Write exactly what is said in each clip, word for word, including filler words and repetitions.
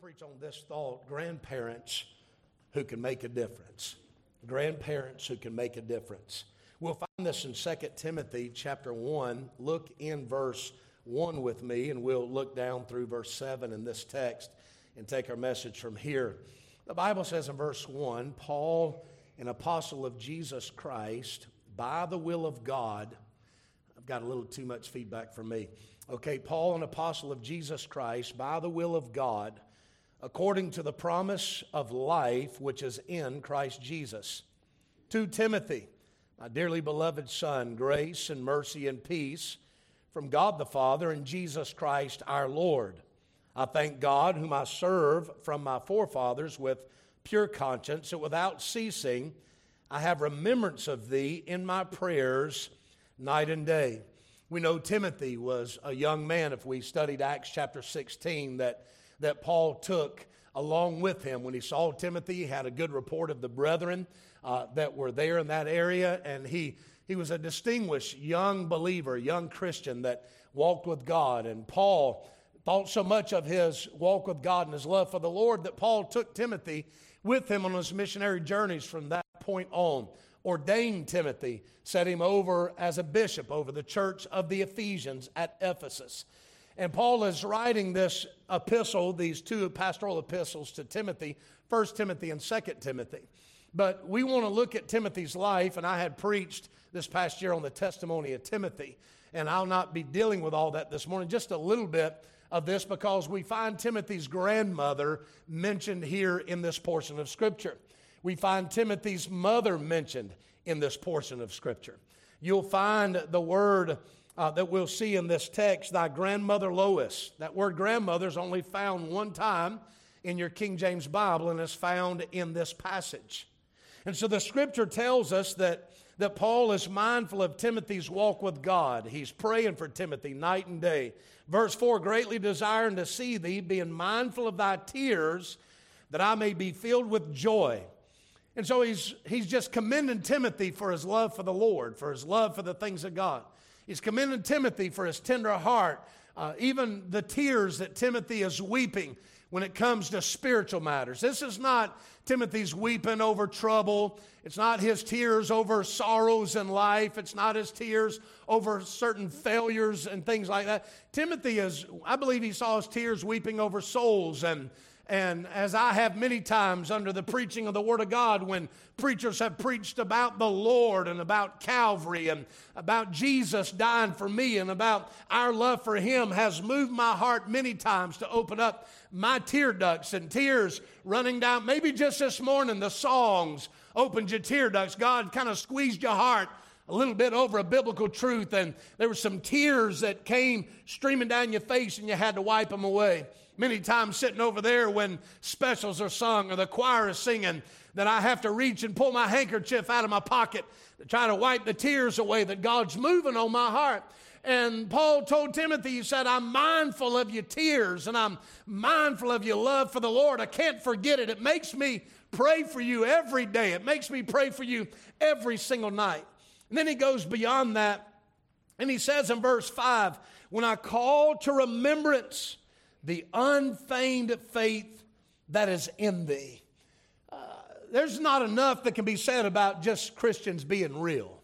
preach on this thought: grandparents who can make a difference. Grandparents who can make a difference. We'll find this in Second Timothy chapter one. Look in verse one with me, and we'll look down through verse seven in this text and take our message from here. The Bible says in verse one, Paul, an apostle of Jesus Christ, by the will of God. I've got a little too much feedback from me. Okay, Paul, an apostle of Jesus Christ, by the will of God, according to the promise of life which is in Christ Jesus. To Timothy, my dearly beloved son, grace and mercy and peace from God the Father and Jesus Christ our Lord. I thank God, whom I serve from my forefathers with pure conscience, that without ceasing I have remembrance of thee in my prayers night and day. We know Timothy was a young man, if we studied Acts chapter sixteen, that that Paul took along with him. When he saw Timothy, he had a good report of the brethren uh, that were there in that area, and he, he was a distinguished young believer, young Christian that walked with God. And Paul thought so much of his walk with God and his love for the Lord that Paul took Timothy with him on his missionary journeys from that point on, ordained Timothy, set him over as a bishop over the church of the Ephesians at Ephesus. And Paul is writing this epistle, these two pastoral epistles to Timothy, First Timothy and Second Timothy. But we want to look at Timothy's life, and I had preached this past year on the testimony of Timothy, and I'll not be dealing with all that this morning, just a little bit of this, because we find Timothy's grandmother mentioned here in this portion of Scripture. We find Timothy's mother mentioned in this portion of Scripture. You'll find the word Uh, that we'll see in this text, thy grandmother Lois. That word grandmother is only found one time in your King James Bible, and is found in this passage. And so the Scripture tells us that, that Paul is mindful of Timothy's walk with God. He's praying for Timothy night and day. Verse four, greatly desiring to see thee, being mindful of thy tears, that I may be filled with joy. And so he's, he's just commending Timothy for his love for the Lord, for his love for the things of God. He's commending Timothy for his tender heart, uh, even the tears that Timothy is weeping when it comes to spiritual matters. This is not Timothy's weeping over trouble. It's not his tears over sorrows in life. It's not his tears over certain failures and things like that. Timothy is, I believe he saw his tears weeping over souls. And And as I have many times under the preaching of the Word of God, when preachers have preached about the Lord and about Calvary and about Jesus dying for me and about our love for Him, has moved my heart many times to open up my tear ducts and tears running down. Maybe just this morning the songs opened your tear ducts. God kind of squeezed your heart a little bit over a biblical truth, and there were some tears that came streaming down your face and you had to wipe them away. Many times sitting over there when specials are sung or the choir is singing, that I have to reach and pull my handkerchief out of my pocket to try to wipe the tears away that God's moving on my heart. And Paul told Timothy, he said, I'm mindful of your tears and I'm mindful of your love for the Lord. I can't forget it. It makes me pray for you every day. It makes me pray for you every single night. And then he goes beyond that, and he says in verse five, when I call to remembrance the unfeigned faith that is in thee. Uh, there's not enough that can be said about just Christians being real.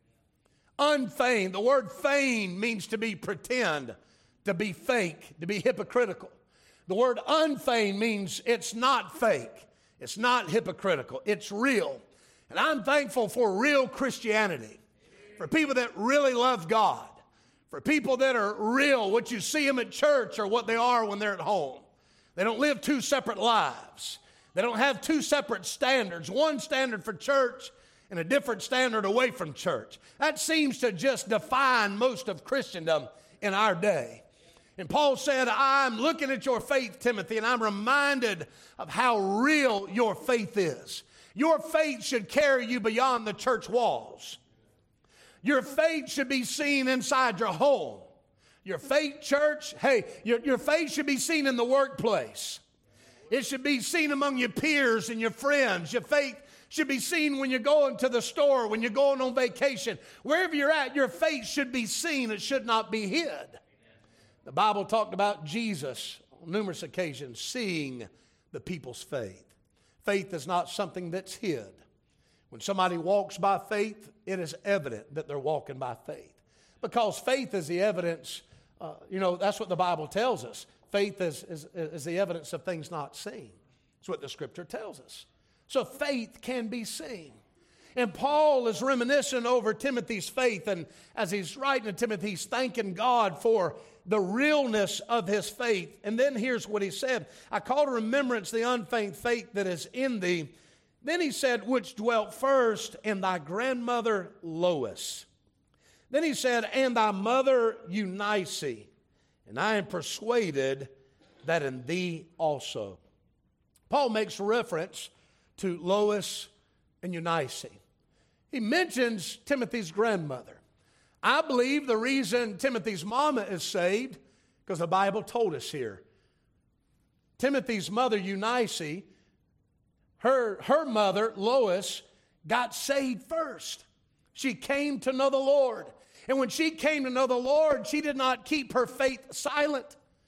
Unfeigned, the word feign means to be pretend, to be fake, to be hypocritical. The word unfeigned means it's not fake, it's not hypocritical, it's real. And I'm thankful for real Christianity, for people that really love God, for people that are real, what you see them at church or what they are when they're at home. They don't live two separate lives. They don't have two separate standards, one standard for church and a different standard away from church. That seems to just define most of Christendom in our day. And Paul said, I'm looking at your faith, Timothy, and I'm reminded of how real your faith is. Your faith should carry you beyond the church walls. Your faith should be seen inside your home. Your faith, church, hey, your, your faith should be seen in the workplace. It should be seen among your peers and your friends. Your faith should be seen when you're going to the store, when you're going on vacation. Wherever you're at, your faith should be seen. It should not be hid. The Bible talked about Jesus numerous occasions, seeing the people's faith. Faith is not something that's hid. When somebody walks by faith, it is evident that they're walking by faith. Because faith is the evidence, uh, you know, that's what the Bible tells us. Faith is, is, is the evidence of things not seen. That's what the Scripture tells us. So faith can be seen. And Paul is reminiscing over Timothy's faith, and as he's writing to Timothy, he's thanking God for the realness of his faith. And then here's what he said: I call to remembrance the unfeigned faith that is in thee. Then he said, which dwelt first in thy grandmother Lois. Then he said, and thy mother Eunice. And I am persuaded that in thee also. Paul makes reference to Lois and Eunice. He mentions Timothy's grandmother. I believe the reason Timothy's mama is saved, because the Bible told us here. Timothy's mother Eunice, her, her mother Lois, got saved first. She came to know the Lord. And when she came to know the Lord, she did not keep her faith silent.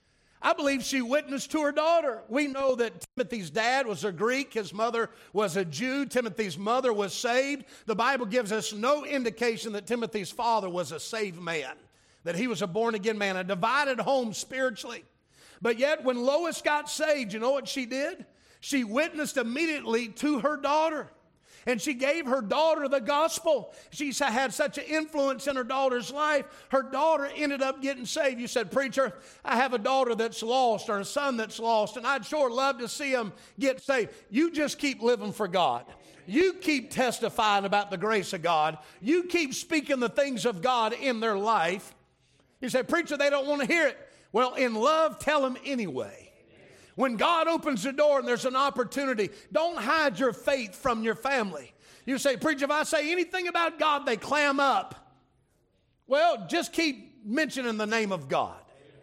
I believe she witnessed to her daughter. We know that Timothy's dad was a Greek. His mother was a Jew. Timothy's mother was saved. The Bible gives us no indication that Timothy's father was a saved man, that he was a born-again man, a divided home spiritually. But yet when Lois got saved, you know what she did? She witnessed immediately to her daughter. And she gave her daughter the gospel. She had such an influence in her daughter's life. Her daughter ended up getting saved. You said, preacher, I have a daughter that's lost or a son that's lost, and I'd sure love to see him get saved. You just keep living for God. You keep testifying about the grace of God. You keep speaking the things of God in their life. You say, preacher, they don't want to hear it. Well, in love, tell them anyway. When God opens the door and there's an opportunity, don't hide your faith from your family. You say, preacher, if I say anything about God, they clam up. Well, just keep mentioning the name of God.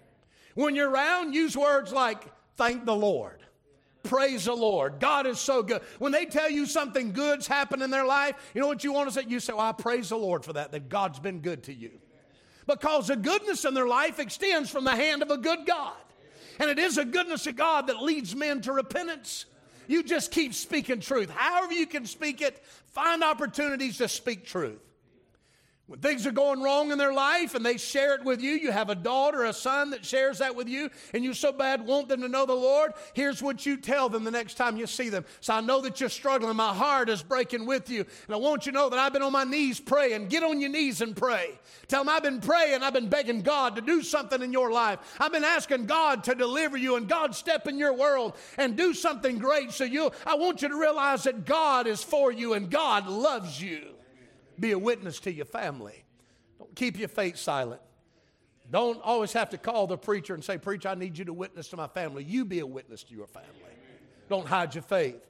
When you're around, use words like, thank the Lord. Praise the Lord. God is so good. When they tell you something good's happened in their life, you know what you want to say? You say, well, I praise the Lord for that, that God's been good to you. Because the goodness in their life extends from the hand of a good God. And it is the goodness of God that leads men to repentance. You just keep speaking truth. However you can speak it, find opportunities to speak truth. When things are going wrong in their life and they share it with you, you have a daughter, a son that shares that with you, and you so bad want them to know the Lord, here's what you tell them the next time you see them. So I know that you're struggling. My heart is breaking with you, and I want you to know that I've been on my knees praying. Get on your knees and pray. Tell them I've been praying. I've been begging God to do something in your life. I've been asking God to deliver you, and God step in your world and do something great. So you, I want you to realize that God is for you and God loves you. Be a witness to your family. Don't keep your faith silent. Don't always have to call the preacher and say, preacher, I need you to witness to my family. You be a witness to your family. Don't hide your faith.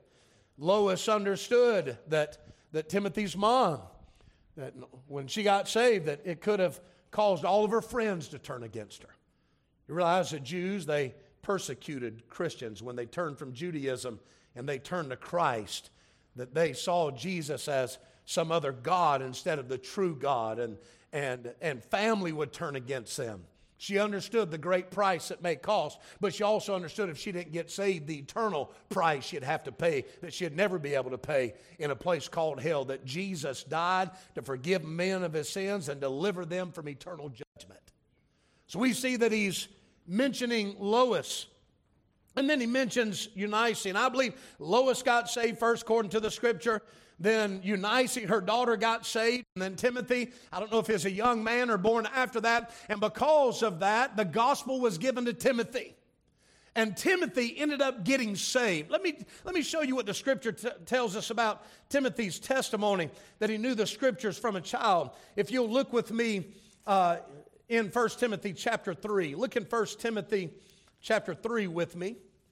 Lois understood that, that Timothy's mom, that when she got saved, that it could have caused all of her friends to turn against her. You realize that Jews, they persecuted Christians when they turned from Judaism and they turned to Christ, that they saw Jesus as some other God instead of the true God, and, and, and family would turn against them. She understood the great price it may cost, but she also understood if she didn't get saved, the eternal price she'd have to pay that she'd never be able to pay in a place called hell, that Jesus died to forgive men of his sins and deliver them from eternal judgment. So we see that he's mentioning Lois, and then he mentions Eunice, and I believe Lois got saved first according to the Scripture. Then Eunice, her daughter, got saved. And then Timothy, I don't know if he was a young man or born after that. And because of that, the gospel was given to Timothy. And Timothy ended up getting saved. Let me, let me show you what the Scripture t- tells us about Timothy's testimony, that he knew the Scriptures from a child. If you'll look with me uh, in First Timothy chapter three. Look in First Timothy chapter three with me.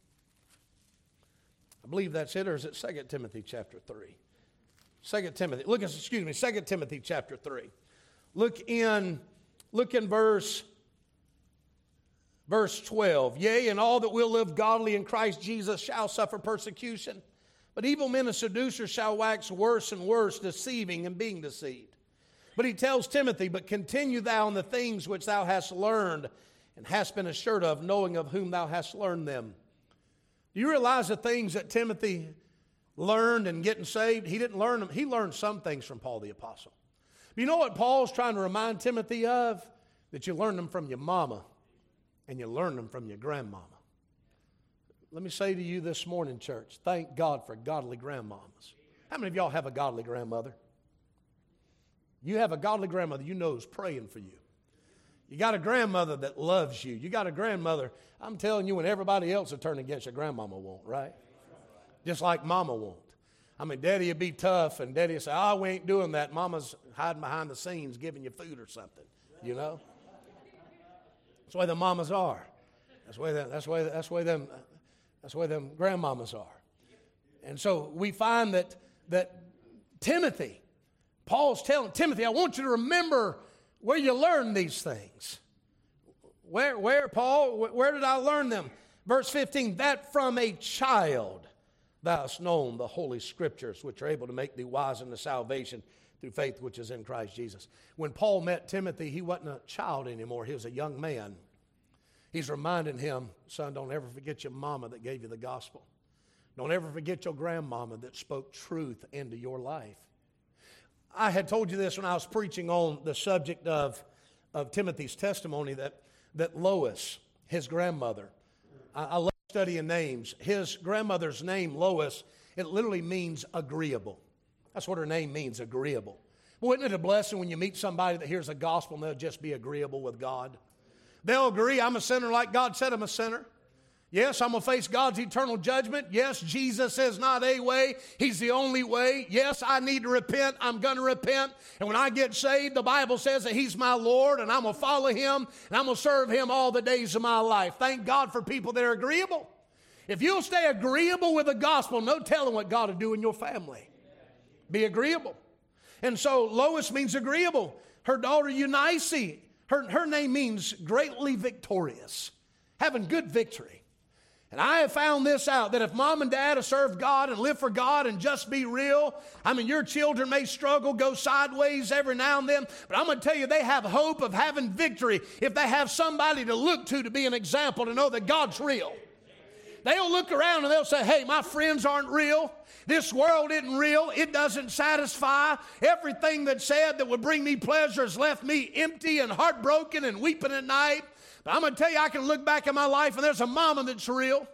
I believe that's it, or is it Second Timothy chapter three? Second Timothy, look at, excuse me, Second Timothy chapter three. Look in, look in verse, verse twelve. Yea, and all that will live godly in Christ Jesus shall suffer persecution. But evil men and seducers shall wax worse and worse, deceiving and being deceived. But he tells Timothy, but continue thou in the things which thou hast learned and hast been assured of, knowing of whom thou hast learned them. Do you realize the things that Timothy learned in getting saved? He didn't learn them. He learned some things from Paul the Apostle. But you know what Paul's trying to remind Timothy of? That you learned them from your mama and you learned them from your grandmama. Let me say to you this morning, church, thank God for godly grandmamas. How many of y'all have a godly grandmother? You have a godly grandmother you know is praying for you. You got a grandmother that loves you. You got a grandmother, I'm telling you, when everybody else will turn against you, grandmama won't, right? Just like mama won't. I mean, daddy would be tough, and daddy would say, oh, we ain't doing that. Mama's hiding behind the scenes giving you food or something, you know? That's the way the mamas are. That's the way them, that's the way, that's the way them, that's the way them grandmamas are. And so we find that, that Timothy, Paul's telling Timothy, I want you to remember where you learned these things. Where, where, Paul? Where did I learn them? Verse fifteen, that from a child thou hast known the holy scriptures, which are able to make thee wise unto salvation through faith which is in Christ Jesus. When Paul met Timothy, he wasn't a child anymore. He was a young man. He's reminding him, son, don't ever forget your mama that gave you the gospel. Don't ever forget your grandmama that spoke truth into your life. I had told you this when I was preaching on the subject of, of Timothy's testimony, that, that Lois, his grandmother, I, I love studying names. His grandmother's name, Lois, it literally means agreeable. That's what her name means, agreeable. Well, isn't it a blessing when you meet somebody that hears the gospel and they'll just be agreeable with God? They'll agree, I'm a sinner like God said I'm a sinner. Yes, I'm going to face God's eternal judgment. Yes, Jesus is not a way. He's the only way. Yes, I need to repent. I'm going to repent. And when I get saved, the Bible says that He's my Lord, and I'm going to follow Him, and I'm going to serve Him all the days of my life. Thank God for people that are agreeable. If you'll stay agreeable with the gospel, no telling what God will do in your family. Be agreeable. And so Lois means agreeable. Her daughter Eunice, her, her name means greatly victorious, having good victory. And I have found this out, that if mom and dad have served God and live for God and just be real, I mean, your children may struggle, go sideways every now and then, but I'm going to tell you, they have hope of having victory if they have somebody to look to to be an example, to know that God's real. They'll look around and they'll say, hey, my friends aren't real. This world isn't real. It doesn't satisfy. Everything that's said that would bring me pleasure has left me empty and heartbroken and weeping at night. But I'm going to tell you, I can look back at my life and there's a mama that's real.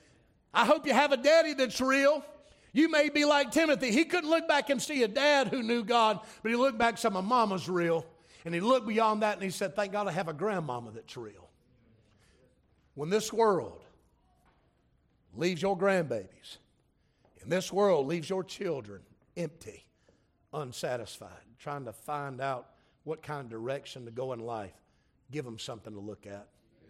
I hope you have a daddy that's real. You may be like Timothy. He couldn't look back and see a dad who knew God, but he looked back and said, my mama's real. And he looked beyond that and he said, thank God I have a grandmama that's real. When this world leaves your grandbabies, and this world leaves your children empty, unsatisfied, trying to find out what kind of direction to go in life, give them something to look at.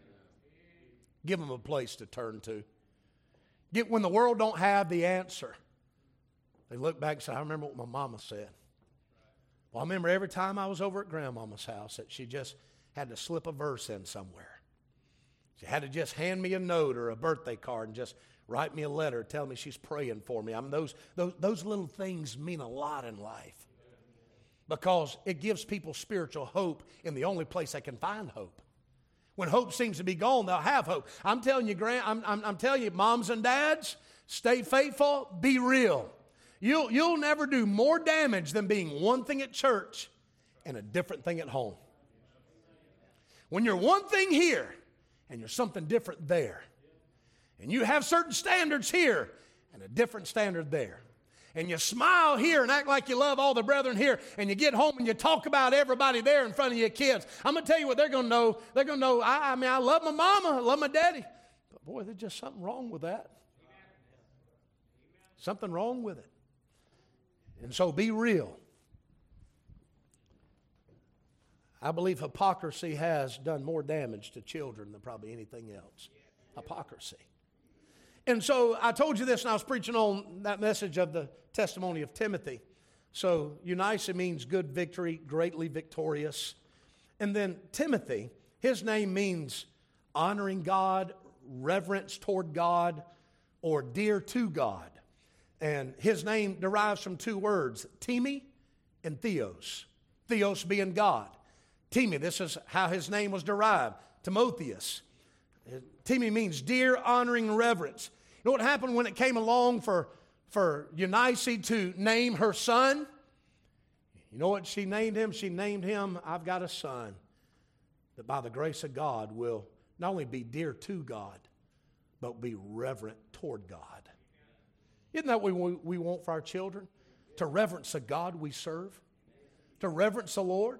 Give them a place to turn to. Get, when the world don't have the answer, they look back and say, I remember what my mama said. Well, I remember every time I was over at grandmama's house that she just had to slip a verse in somewhere. She had to just hand me a note or a birthday card and just write me a letter, tell me she's praying for me. I mean, those, those, those little things mean a lot in life, because it gives people spiritual hope in the only place they can find hope. When hope seems to be gone, they'll have hope. I'm telling you, grand, I'm, I'm, I'm telling you, moms and dads, stay faithful, be real. You'll, you'll never do more damage than being one thing at church and a different thing at home. When you're one thing here and you're something different there, and you have certain standards here and a different standard there, and you smile here and act like you love all the brethren here, and you get home and you talk about everybody there in front of your kids, I'm going to tell you what they're going to know. They're going to know, I, I mean, I love my mama, I love my daddy. But boy, there's just something wrong with that. Something wrong with it. And so be real. I believe hypocrisy has done more damage to children than probably anything else. Hypocrisy. And so I told you this, and I was preaching on that message of the testimony of Timothy. So Eunice means good victory, greatly victorious. And then Timothy, his name means honoring God, reverence toward God, or dear to God. And his name derives from two words, Timi and Theos. Theos being God. Timi, this is how his name was derived. Timotheus. Timmy means dear, honoring, and reverence. You know what happened when it came along for, for Eunice to name her son? You know what she named him? She named him, I've got a son that by the grace of God will not only be dear to God, but be reverent toward God. Isn't that what we, we want for our children? To reverence the God we serve? To reverence the Lord?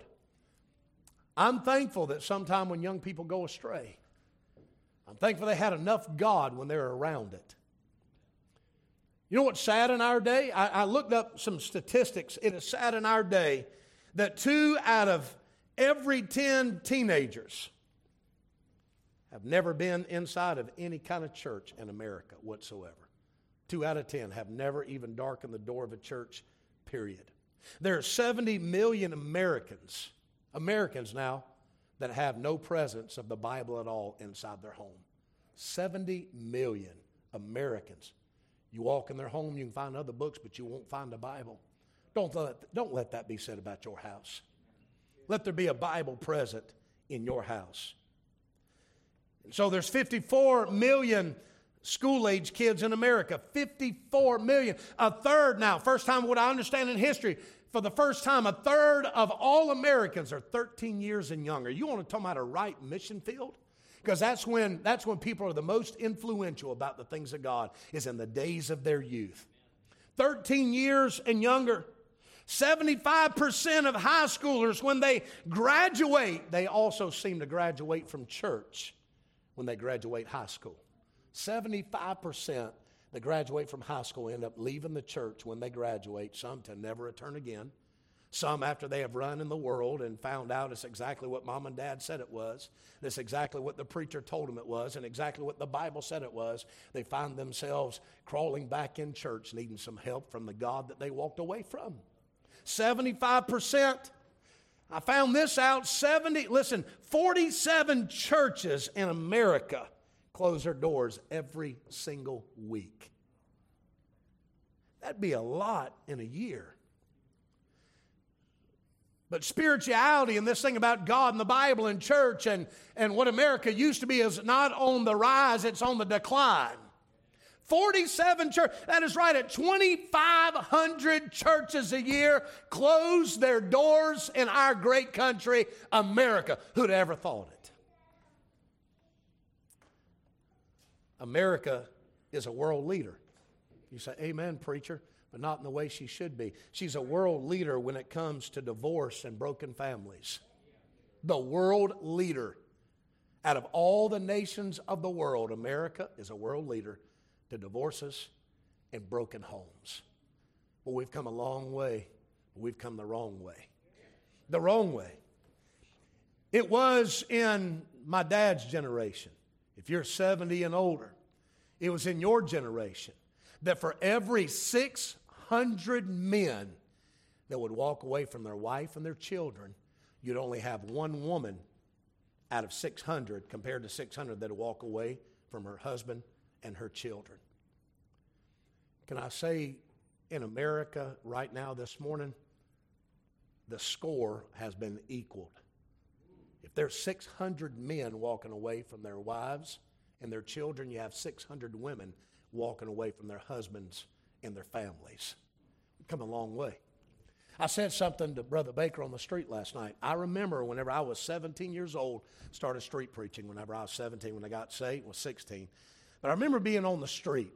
I'm thankful that sometime when young people go astray, I'm thankful they had enough God when they were around it. You know what's sad in our day? I, I looked up some statistics. It is sad in our day that two out of every ten teenagers have never been inside of any kind of church in America whatsoever. Two out of ten have never even darkened the door of a church, period. There are seventy million Americans, Americans now, that have no presence of the Bible at all inside their home. seventy million Americans. You walk in their home, you can find other books, but you won't find a Bible. Don't let, don't let that be said about your house. Let there be a Bible present in your house. And so there's fifty-four million school-age kids in America. fifty-four million. A third now, first time what I understand in history, for the first time, a third of all Americans are thirteen years and younger. You want to talk about a right mission field? Because that's when, that's when people are the most influential about the things of God, is in the days of their youth. thirteen years and younger. seventy-five percent of high schoolers, when they graduate, they also seem to graduate from church when they graduate high school. seventy-five percent that graduate from high school end up leaving the church when they graduate, some to never return again. Some after they have run in the world and found out it's exactly what mom and dad said it was. It's exactly what the preacher told them it was and exactly what the Bible said it was. They find themselves crawling back in church needing some help from the God that they walked away from. seventy-five percent. I found this out. seventy, listen, forty-seven churches in America close their doors every single week. That'd be a lot in a year. But spirituality and this thing about God and the Bible and church and, and what America used to be is not on the rise, it's on the decline. forty-seven churches, that is right, at twenty-five hundred churches a year close their doors in our great country, America. Who'd ever thought it? America is a world leader. You say, amen, preacher, but not in the way she should be. She's a world leader when it comes to divorce and broken families. The world leader. Out of all the nations of the world, America is a world leader to divorces and broken homes. Well, we've come a long way. We've come the wrong way. The wrong way. It was in my dad's generation. If you're seventy and older, it was in your generation that for every six hundred men that would walk away from their wife and their children, you'd only have one woman out of six hundred compared to six hundred that would walk away from her husband and her children. Can I say in America right now this morning, the score has been equaled. If there's six hundred men walking away from their wives and their children, you have six hundred women walking away from their husbands and their families. We've come a long way. I said something to Brother Baker on the street last night. I remember whenever I was seventeen years old, started street preaching whenever I was seventeen. When I got saved, I was sixteen. But I remember being on the street,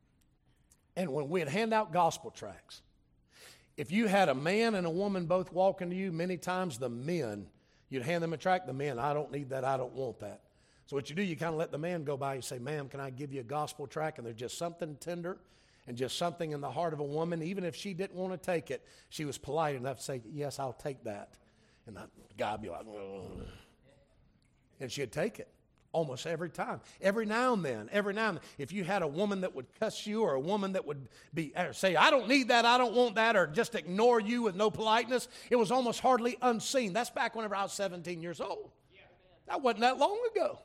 and when we'd hand out gospel tracts, if you had a man and a woman both walking to you, many times the men, you'd hand them a tract, the men, I don't need that, I don't want that. So what you do, you kind of let the man go by and say, ma'am, can I give you a gospel tract? And there's just something tender and just something in the heart of a woman. Even if she didn't want to take it, she was polite enough to say, yes, I'll take that. And the guy would be like, ugh. And she'd take it almost every time. Every now and then, every now and then. If you had a woman that would cuss you or a woman that would be say, I don't need that, I don't want that, or just ignore you with no politeness, it was almost hardly unseen. That's back whenever I was seventeen years old. That wasn't that long ago.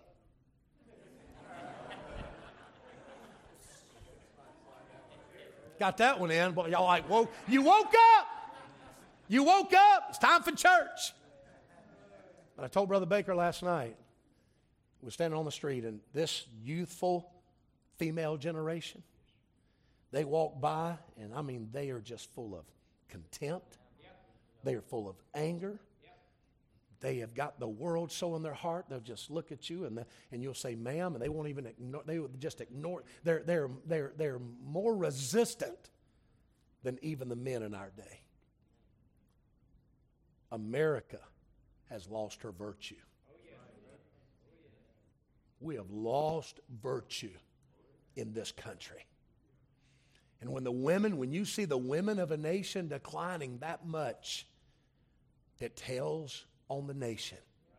Got that one in, but y'all like, whoa, you woke up. You woke up. It's time for church. But I told Brother Baker last night, we're standing on the street, and this youthful female generation, they walk by, and I mean, they are just full of contempt. They are full of anger. They have got the world so in their heart, they'll just look at you, and the, and you'll say, ma'am, and they won't even ignore, they will just ignore. They're, they're, they're, they're more resistant than even the men in our day. America has lost her virtue. We have lost virtue in this country. And when the women, when you see the women of a nation declining that much, it tells on the nation.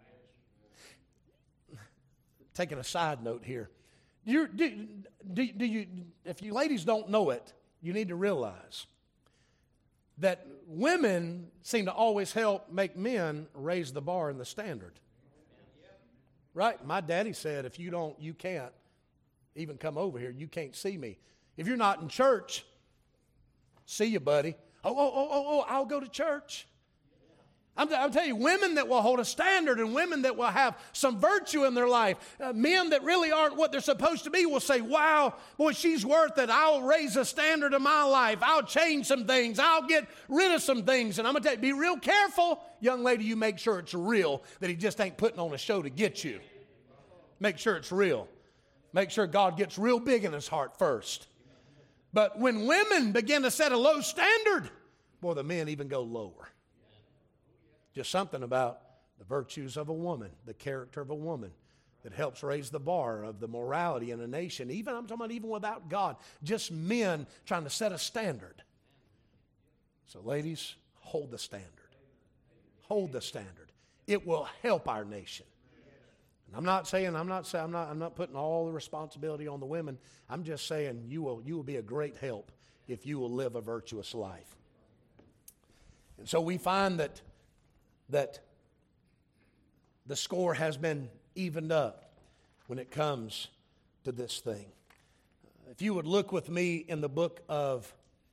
Taking a side note here. You, do, do, do you, if you ladies don't know it, you need to realize that women seem to always help make men raise the bar and the standard. Right? My daddy said, if you don't, you can't even come over here. You can't see me. If you're not in church, see you, buddy. Oh, oh, oh, oh, oh, I'll go to church. I'm, I'm telling you, women that will hold a standard and women that will have some virtue in their life, uh, men that really aren't what they're supposed to be will say, wow, boy, she's worth it. I'll raise the standard of my life. I'll change some things. I'll get rid of some things. And I'm going to tell you, be real careful, young lady, you make sure it's real, that he just ain't putting on a show to get you. Make sure it's real. Make sure God gets real big in his heart first. But when women begin to set a low standard, boy, the men even go lower. Just something about the virtues of a woman, the character of a woman that helps raise the bar of the morality in a nation. Even, I'm talking about even without God, just men trying to set a standard. So ladies, hold the standard. Hold the standard. It will help our nation. And I'm not saying, I'm not saying, I'm not, I'm not putting all the responsibility on the women. I'm just saying you will, you will be a great help if you will live a virtuous life. And so we find that that the score has been evened up when it comes to this thing. If you would look with me in the book of,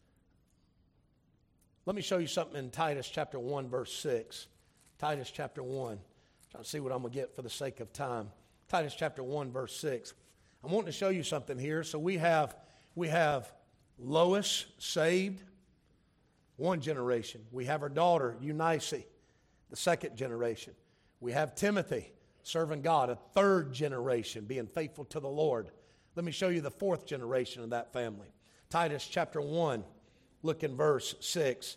let me show you something in Titus chapter one, verse six. Titus chapter one. Trying to see what I'm going to get for the sake of time. Titus chapter one, verse six. I'm wanting to show you something here. So we have, we have Lois saved, one generation. We have her daughter, Eunice, the second generation. We have Timothy serving God, a third generation, being faithful to the Lord. Let me show you the fourth generation of that family. Titus chapter one, look in verse six.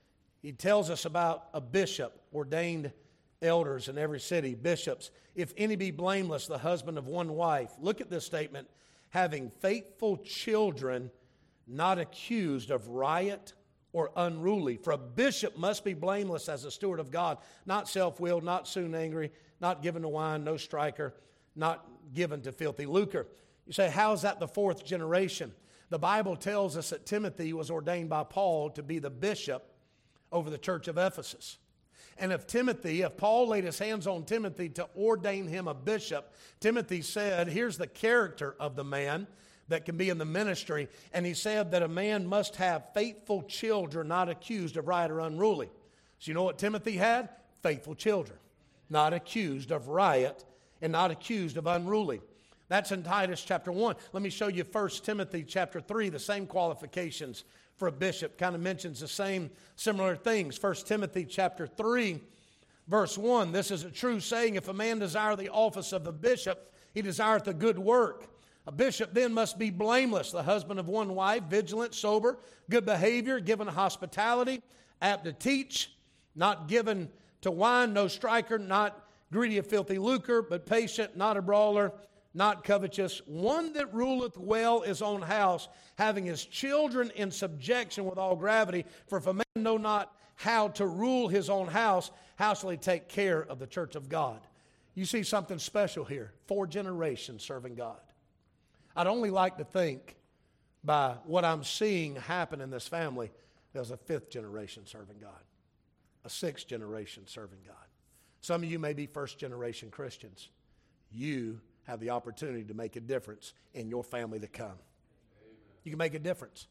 He tells us about a bishop, ordained elders in every city, bishops. If any be blameless, the husband of one wife. Look at this statement. Having faithful children, not accused of riot or unruly. For a bishop must be blameless as a steward of God, not self-willed, not soon angry, not given to wine, no striker, not given to filthy lucre. You say, how is that the fourth generation? The Bible tells us that Timothy was ordained by Paul to be the bishop over the church of Ephesus. And if Timothy, if Paul laid his hands on Timothy to ordain him a bishop, Timothy said, here's the character of the man that can be in the ministry. And he said that a man must have faithful children, not accused of riot or unruly. So you know what Timothy had? Faithful children, not accused of riot and not accused of unruly. That's in Titus chapter one. Let me show you First Timothy chapter three, the same qualifications for a bishop. Kind of mentions the same similar things. First Timothy chapter three, verse one. This is a true saying, if a man desire the office of a bishop, he desireth a good work. A bishop then must be blameless, the husband of one wife, vigilant, sober, good behavior, given to hospitality, apt to teach, not given to wine, no striker, not greedy of filthy lucre, but patient, not a brawler, not covetous, one that ruleth well his own house, having his children in subjection with all gravity. For if a man know not how to rule his own house, how shall he take care of the church of God? You see something special here. Four generations serving God. I'd only like to think by what I'm seeing happen in this family, there's a fifth generation serving God, a sixth generation serving God. Some of you may be first generation Christians. You have the opportunity to make a difference in your family to come. You can make a difference.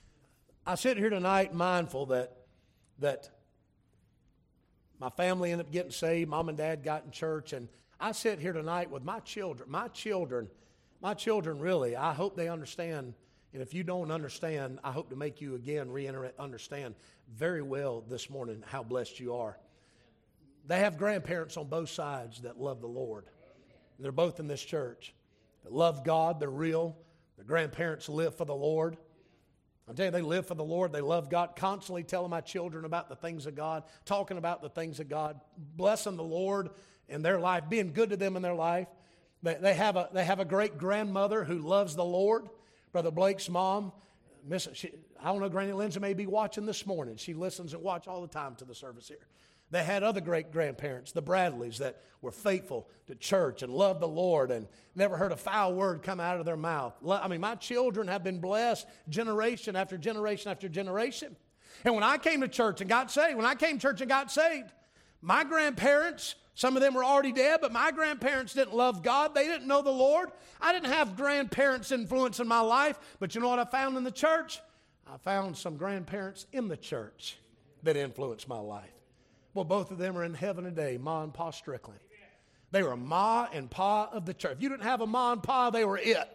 I sit here tonight mindful that, that my family ended up getting saved. Mom and Dad got in church, and I sit here tonight with my children. My children, my children really, I hope they understand. And if you don't understand, I hope to make you again reiterate, understand very well this morning how blessed you are. They have grandparents on both sides that love the Lord. And they're both in this church. They love God. They're real. Their grandparents live for the Lord. I'm telling you, they live for the Lord. They love God. Constantly telling my children about the things of God, talking about the things of God, blessing the Lord in their life, being good to them in their life. They, they have a they have a great grandmother who loves the Lord. Brother Blake's mom, Miss, she, I don't know, Granny Lindsay may be watching this morning. She listens and watches all the time to the service here. They had other great grandparents, the Bradleys, that were faithful to church and loved the Lord and never heard a foul word come out of their mouth. I mean, my children have been blessed generation after generation after generation. And when I came to church and got saved, when I came to church and got saved, my grandparents, some of them were already dead, but my grandparents didn't love God. They didn't know the Lord. I didn't have grandparents' influence in my life. But you know what I found in the church? I found some grandparents in the church that influenced my life. Well, both of them are in heaven today, Ma and Pa Strickland. They were Ma and Pa of the church. If you didn't have a Ma and Pa, they were it.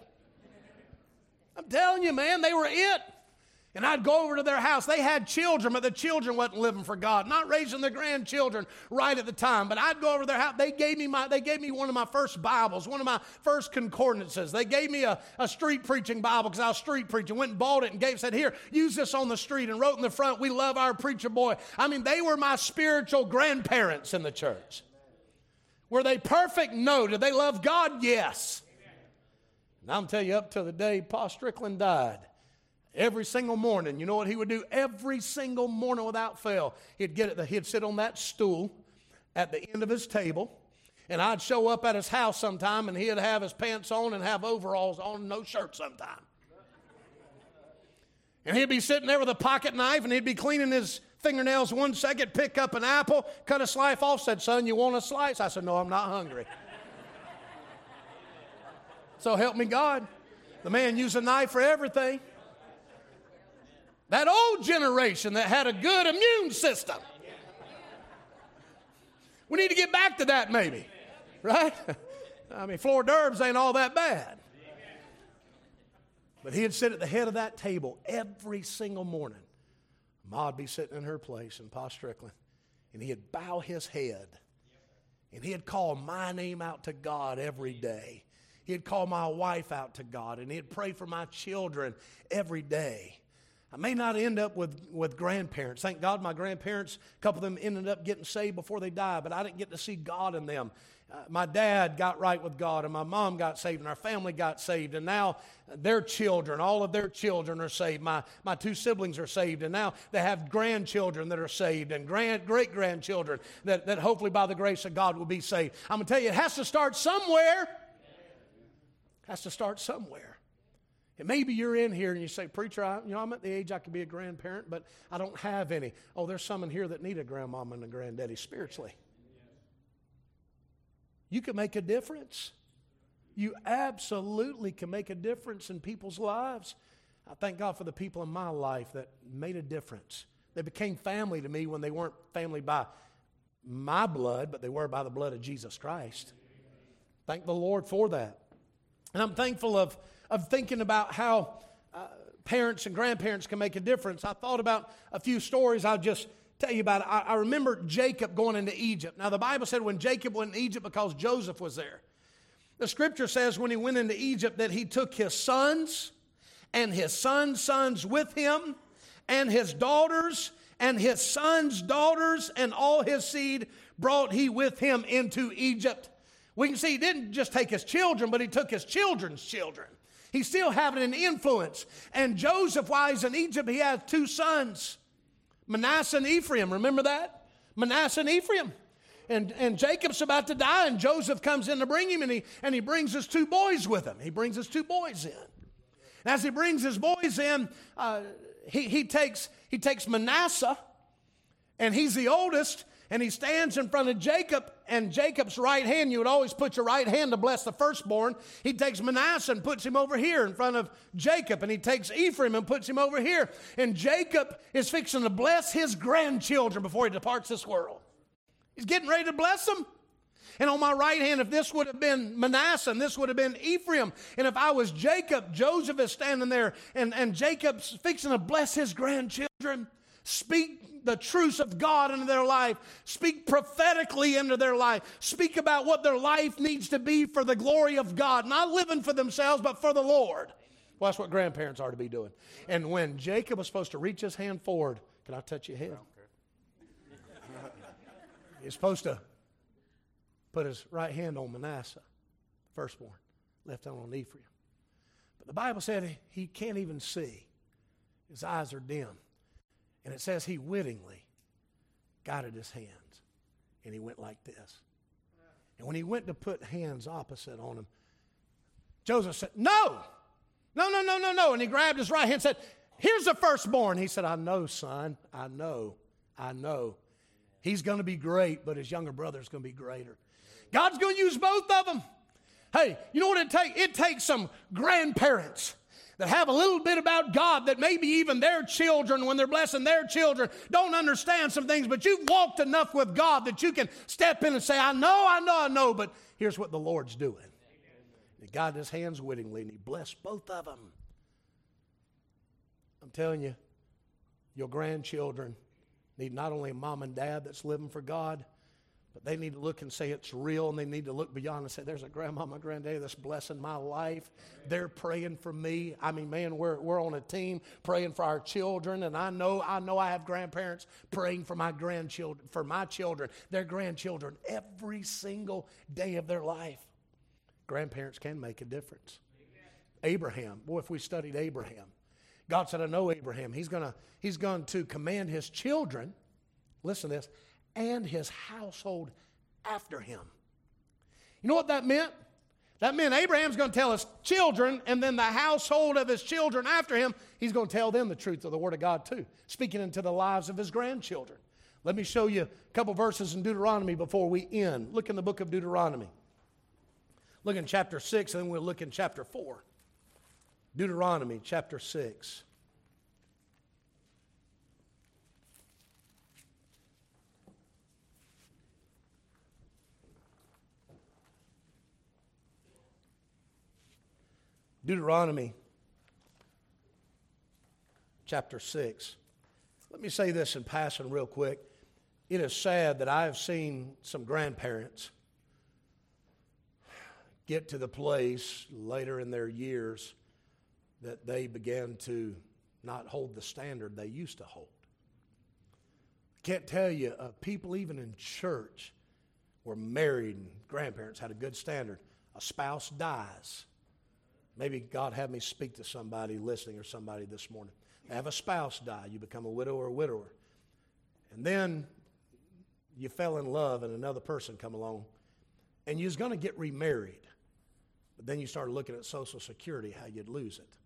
I'm telling you, man, they were it. And I'd go over to their house. They had children, but the children wasn't living for God, not raising their grandchildren right at the time. But I'd go over to their house. They gave me my, they gave me one of my first Bibles, one of my first concordances. They gave me a, a street preaching Bible because I was street preaching. Went and bought it and gave, said, here, use this on the street. And wrote in the front, we love our preacher boy. I mean, they were my spiritual grandparents in the church. Were they perfect? No. Did they love God? Yes. And I'm telling you, up to the day Pa Strickland died, every single morning, you know what he would do? Every single morning without fail, he'd get it. He'd sit on that stool at the end of his table, and I'd show up at his house sometime, and he'd have his pants on and have overalls on and no shirt sometime. And he'd be sitting there with a pocket knife, and he'd be cleaning his fingernails one second, pick up an apple, cut a slice off, said, son, you want a slice? I said, no, I'm not hungry. So help me God. The man used a knife for everything. That old generation that had a good immune system. We need to get back to that maybe, right? I mean, floor d'oeuvres ain't all that bad. But he'd sit at the head of that table every single morning. Ma'd be sitting in her place and Pa Strickland, and he'd bow his head, and he'd call my name out to God every day. He'd call my wife out to God, and he'd pray for my children every day. I may not end up with, with grandparents. Thank God my grandparents, a couple of them ended up getting saved before they died, but I didn't get to see God in them. Uh, my dad got right with God, and my mom got saved, and our family got saved, and now their children, all of their children are saved. My, my two siblings are saved, and now they have grandchildren that are saved, and grand, great-grandchildren that, that hopefully by the grace of God will be saved. I'm going to tell you, it has to start somewhere. It has to start somewhere. And maybe you're in here and you say, preacher, I, you know, I'm at the age I could be a grandparent, but I don't have any. Oh, there's some in here that need a grandmama and a granddaddy spiritually. You can make a difference. You absolutely can make a difference in people's lives. I thank God for the people in my life that made a difference. They became family to me when they weren't family by my blood, but they were by the blood of Jesus Christ. Thank the Lord for that. And I'm thankful of of thinking about how uh, parents and grandparents can make a difference. I thought about a few stories I'll just tell you about. I, I remember Jacob going into Egypt. Now, the Bible said when Jacob went into Egypt because Joseph was there. The scripture says when he went into Egypt that he took his sons and his sons' sons with him and his daughters and his sons' daughters and all his seed brought he with him into Egypt. We can see he didn't just take his children, but he took his children's children. He's still having an influence. And Joseph, while he's in Egypt, he has two sons, Manasseh and Ephraim. Remember that? Manasseh and Ephraim. And, and Jacob's about to die, and Joseph comes in to bring him, and he, and he brings his two boys with him. He brings his two boys in. And as he brings his boys in, uh, he, he, takes, he takes Manasseh, and he's the oldest, and he stands in front of Jacob, and Jacob's right hand, you would always put your right hand to bless the firstborn. He takes Manasseh and puts him over here in front of Jacob, and he takes Ephraim and puts him over here. And Jacob is fixing to bless his grandchildren before he departs this world. He's getting ready to bless them. And on my right hand, if this would have been Manasseh, and this would have been Ephraim, and if I was Jacob, Joseph is standing there, and, and Jacob's fixing to bless his grandchildren. Speak the truths of God into their life. Speak prophetically into their life. Speak about what their life needs to be for the glory of God. Not living for themselves, but for the Lord. Well, that's what grandparents are to be doing. And when Jacob was supposed to reach his hand forward, can I touch your head? He's supposed to put his right hand on Manasseh, firstborn, left hand on Ephraim. But the Bible said he can't even see. His eyes are dim. And it says he wittingly guided his hands. And he went like this. And when he went to put hands opposite on him, Joseph said, no, no, no, no, no, no. And he grabbed his right hand and said, here's the firstborn. He said, I know, son. I know. I know. He's going to be great, but his younger brother's going to be greater. God's going to use both of them. Hey, you know what it takes? It takes some grandparents that have a little bit about God, that maybe even their children, when they're blessing their children, don't understand some things, but you've walked enough with God that you can step in and say, I know, I know, I know, but here's what the Lord's doing. He guided his hands wittingly, and he blessed both of them. I'm telling you, your grandchildren need not only a mom and dad that's living for God, but they need to look and say it's real, and they need to look beyond and say, there's a grandmama, granddaddy that's blessing my life. They're praying for me. I mean, man, we're, we're on a team praying for our children, and I know, I know I have grandparents praying for my grandchildren, for my children, their grandchildren, every single day of their life. Grandparents can make a difference. Abraham, boy, if we studied Abraham, God said, I know Abraham. He's gonna, he's going to command his children, listen to this, and his household after him. You know what that meant? That meant Abraham's going to tell his children, and then the household of his children after him, he's going to tell them the truth of the Word of God too, speaking into the lives of his grandchildren. Let me show you a couple verses in Deuteronomy before we end. Look in the book of Deuteronomy. Look in chapter six, and then we'll look in chapter four. Deuteronomy chapter six. Deuteronomy chapter six. Let me say this in passing real quick. It is sad that I have seen some grandparents get to the place later in their years that they began to not hold the standard they used to hold. I can't tell you, uh, people even in church were married and grandparents had a good standard. A spouse dies. Maybe God had me speak to somebody listening or somebody this morning. Have a spouse die. You become a widow or a widower. And then you fell in love and another person come along and you was going to get remarried. But then you started looking at Social Security, how you'd lose it.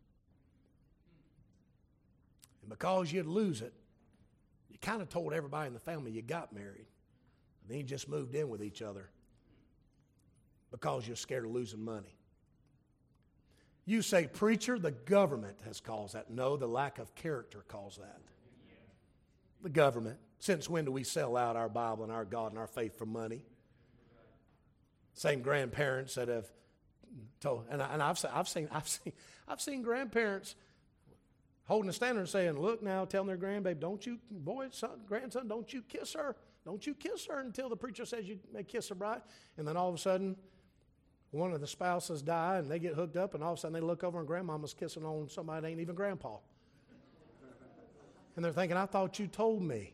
And because you'd lose it, you kind of told everybody in the family you got married. And then you just moved in with each other because you're scared of losing money. You say, preacher, the government has caused that. No, the lack of character caused that. The government. Since when do we sell out our Bible and our God and our faith for money? Same grandparents that have told, and, I, and I've, I've seen, I've seen, I've seen grandparents holding a standard and saying, "Look now," telling their grandbaby, "Don't you, boy, son, grandson, don't you kiss her, don't you kiss her until the preacher says you may kiss the bride." And then all of a sudden, one of the spouses die and they get hooked up, and all of a sudden they look over and grandmama's kissing on somebody that ain't even grandpa. And they're thinking, "I thought you told me."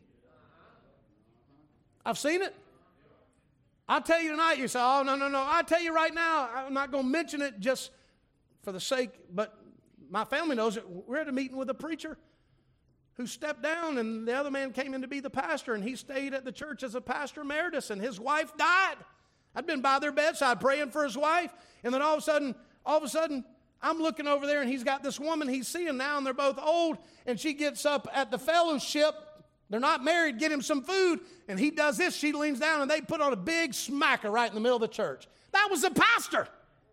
I've seen it. I'll tell you tonight, you say, "Oh, no, no, no." I tell you right now, I'm not going to mention it just for the sake, but my family knows it. We're at a meeting with a preacher who stepped down, and the other man came in to be the pastor, and he stayed at the church as a pastor emeritus, and his wife died. I'd been by their bedside praying for his wife, and then all of a sudden, all of a sudden, I'm looking over there, and he's got this woman he's seeing now, and they're both old, and she gets up at the fellowship. They're not married, get him some food, and he does this. She leans down, and they put on a big smacker right in the middle of the church. That was the pastor.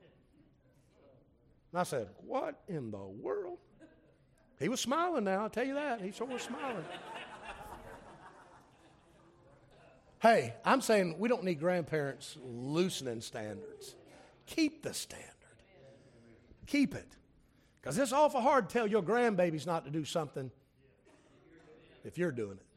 And I said, "What in the world?" He was smiling now, I'll tell you that. He sure was smiling. Hey, I'm saying we don't need grandparents loosening standards. Keep the standard. Keep it. Because it's awful hard to tell your grandbabies not to do something if you're doing it.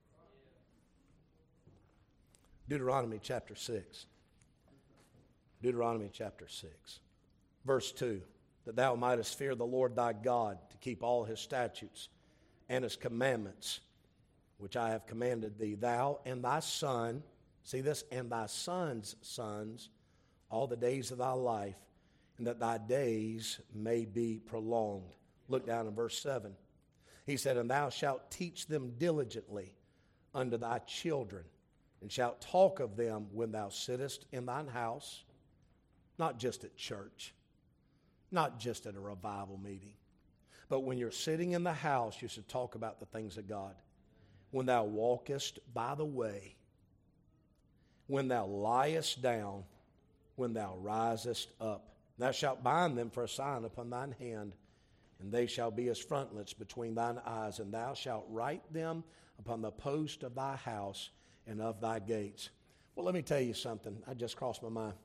Deuteronomy chapter six. Deuteronomy chapter six. Verse two. That thou mightest fear the Lord thy God, to keep all his statutes and his commandments, which I have commanded thee, thou and thy son, see this, and thy son's sons, all the days of thy life, and that thy days may be prolonged. Look down in verse seven. He said, and thou shalt teach them diligently unto thy children, and shalt talk of them when thou sittest in thine house, not just at church, not just at a revival meeting, but when you're sitting in the house, you should talk about the things of God. When thou walkest by the way, when thou liest down, when thou risest up, thou shalt bind them for a sign upon thine hand, and they shall be as frontlets between thine eyes, and thou shalt write them upon the post of thy house and of thy gates. Well, let me tell you something. I just crossed my mind.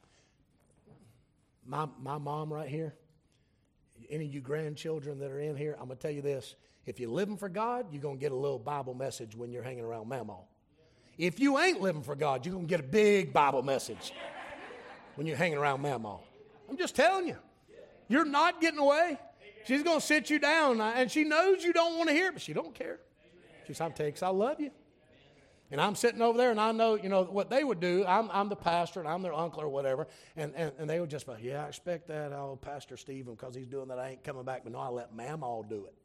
My, my mom right here, any of you grandchildren that are in here, I'm going to tell you this. If you're living for God, you're going to get a little Bible message when you're hanging around Mama. If you ain't living for God, you're going to get a big Bible message when you're hanging around Mama. I'm just telling you. You're not getting away. She's going to sit you down, and she knows you don't want to hear it, but she don't care. She says, I'm telling you because I love you. And I'm sitting over there, and I know, you know, what they would do. I'm, I'm the pastor, and I'm their uncle or whatever. And, and, and they would just be, yeah, I expect that. Oh, Pastor Stephen, because he's doing that, I ain't coming back. But no, I let Mama do it.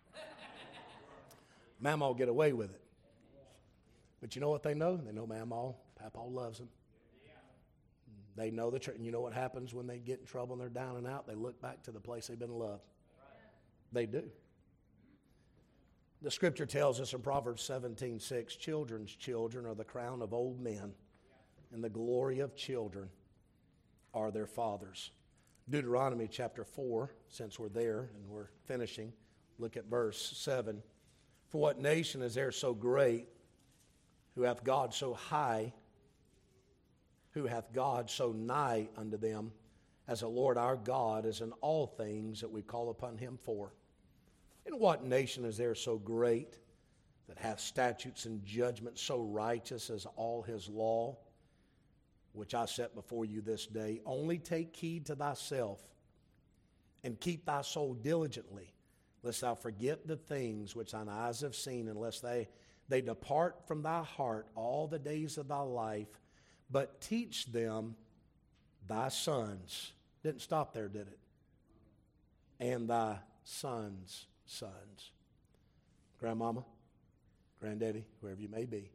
Mama will get away with it. But you know what they know? They know Mama, Papa loves them. They know the truth. And you know what happens when they get in trouble and they're down and out? They look back to the place they've been loved. They do. The scripture tells us in Proverbs seventeen six, children's children are the crown of old men, and the glory of children are their fathers. Deuteronomy chapter four, since we're there and we're finishing, look at verse seven. For what nation is there so great, who hath God so high, who hath God so nigh unto them, as the Lord our God is in all things that we call upon him for? And what nation is there so great, that hath statutes and judgments so righteous as all his law, which I set before you this day? Only take heed to thyself, and keep thy soul diligently, lest thou forget the things which thine eyes have seen, unless they, they depart from thy heart all the days of thy life. But teach them thy sons. Didn't stop there, did it? And thy sons' sons. Grandmama, granddaddy, whoever you may be.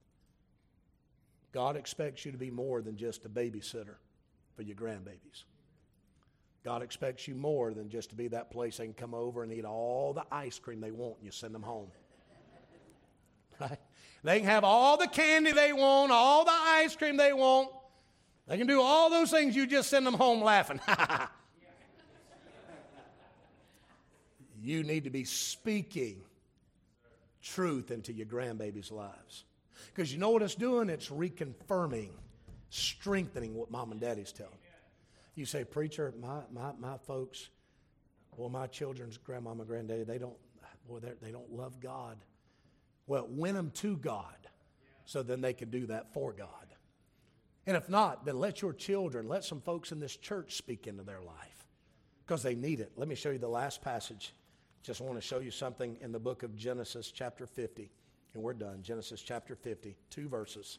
God expects you to be more than just a babysitter for your grandbabies. God expects you more than just to be that place they can come over and eat all the ice cream they want and you send them home. Right? They can have all the candy they want, all the ice cream they want. They can do all those things, you just send them home laughing. You need to be speaking truth into your grandbabies' lives. Because you know what it's doing? It's reconfirming, strengthening what mom and daddy's telling. You say, preacher, my, my, my folks, well, my children's grandmama and granddaddy, they don't, boy, they don't love God. Well, win them to God so then they can do that for God. And if not, then let your children, let some folks in this church speak into their life because they need it. Let me show you the last passage. Just want to show you something in the book of Genesis chapter fifty. And we're done. Genesis chapter fifty, two verses.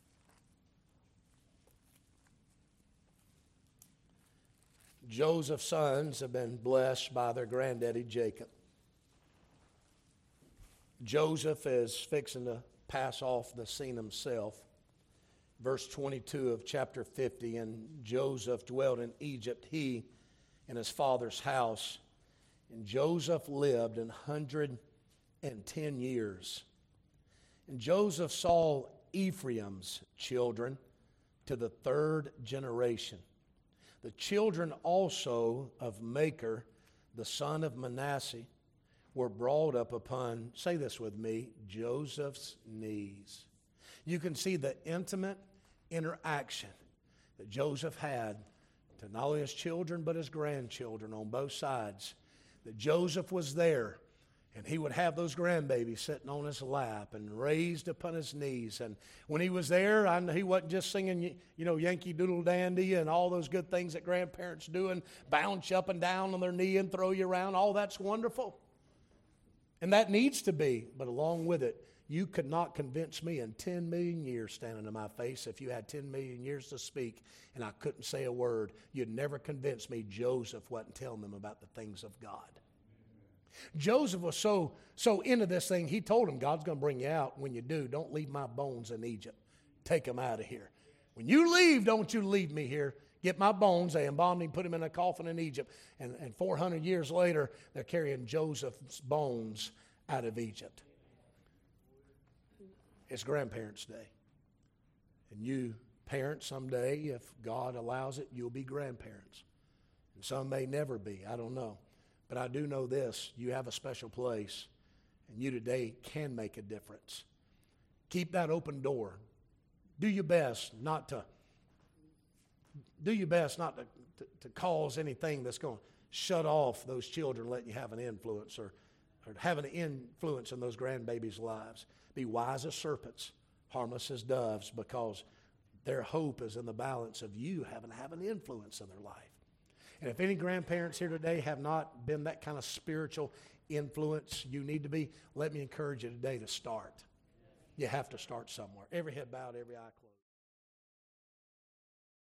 Joseph's sons have been blessed by their granddaddy Jacob. Joseph is fixing to pass off the scene himself. Verse twenty-two of chapter fifty, and Joseph dwelt in Egypt, he and his father's house. And Joseph lived an hundred and ten years. And Joseph saw Ephraim's children to the third generation. The children also of Machir, the son of Manasseh, were brought up upon, say this with me, Joseph's knees. You can see the intimate interaction that Joseph had to not only his children but his grandchildren on both sides. That Joseph was there, and he would have those grandbabies sitting on his lap and raised upon his knees. And when he was there, I know he wasn't just singing, you know, Yankee Doodle Dandy and all those good things that grandparents do and bounce you up and down on their knee and throw you around. All that's wonderful. And that needs to be. But along with it, you could not convince me in ten million years standing in my face, if you had ten million years to speak and I couldn't say a word, you'd never convince me Joseph wasn't telling them about the things of God. Joseph was so, so into this thing, he told him, God's going to bring you out. When you do, don't leave my bones in Egypt. Take them out of here. When you leave, don't you leave me here. Get my bones. They embalmed him, put him in a coffin in Egypt. And, and four hundred years later, they're carrying Joseph's bones out of Egypt. It's grandparents' day. And you, parents, someday, if God allows it, you'll be grandparents. And some may never be. I don't know. But I do know this. You have a special place. And you today can make a difference. Keep that open door. Do your best not to do your best not to, to, to cause anything that's going to shut off those children, let you have an influence or, or have an influence in those grandbabies' lives. Be wise as serpents, harmless as doves, because their hope is in the balance of you having to have an influence in their life. And if any grandparents here today have not been that kind of spiritual influence you need to be, let me encourage you today to start. You have to start somewhere. Every head bowed, every eye closed.